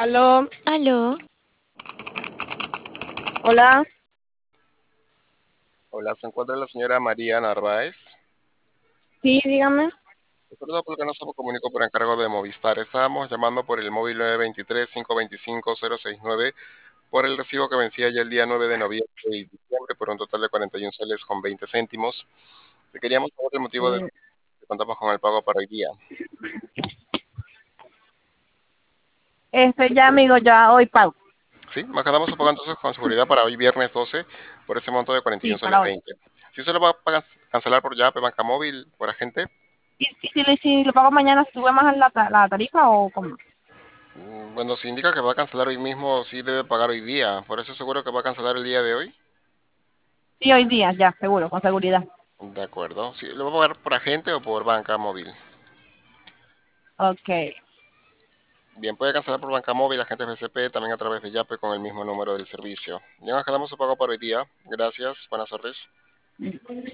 Aló, Aló, hola, Hola, se encuentra la señora María Narváez. sí, dígame. Recuerdo porque no se me comunicó por encargo de Movistar. Estábamos llamando por el móvil 923-525-069 por el recibo que vencía ya el día 9 de noviembre y diciembre por un total de 41 soles con 20 céntimos. Queríamos saber el motivo de Mm, que contamos con el pago para hoy día. Ya amigo, ya hoy pago. Sí, más quedamos pagando entonces con seguridad para hoy viernes 12 por ese monto de 41 Sí, soles para hoy. 20. Si se lo va a cancelar por Yape, Banca Móvil, por agente. Si lo pago mañana, ¿sube más la tarifa o cómo? Bueno, si indica que va a cancelar hoy mismo, sí debe pagar hoy día. Por eso seguro que va a cancelar el día de hoy. Sí, hoy día, ya, seguro, con seguridad. De acuerdo. Sí, ¿lo va a pagar por agente o por banca móvil? Ok. Bien, puede cancelar por banca móvil, agente BCP, también a través de Yape con el mismo número del servicio. Ya nos quedamos su pago para hoy día. Gracias. Buenas tardes.